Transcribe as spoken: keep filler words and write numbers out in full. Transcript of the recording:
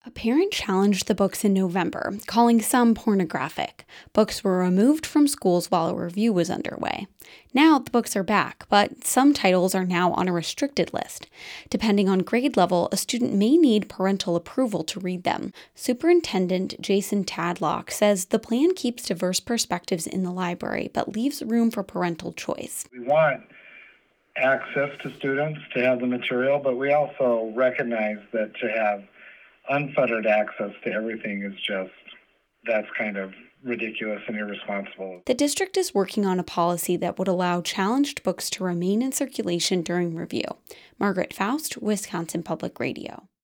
A parent challenged the books in November, calling some pornographic. Books were removed from schools while a review was underway. Now the books are back, but some titles are now on a restricted list. Depending on grade level, a student may need parental approval to read them. Superintendent Jason Tadlock says the plan keeps diverse perspectives in the library, but leaves room for parental choice. We want access to students to have the material, but we also recognize that to have unfettered access to everything is just, that's kind of ridiculous and irresponsible. The district is working on a policy that would allow challenged books to remain in circulation during review. Margaret Faust, Wisconsin Public Radio.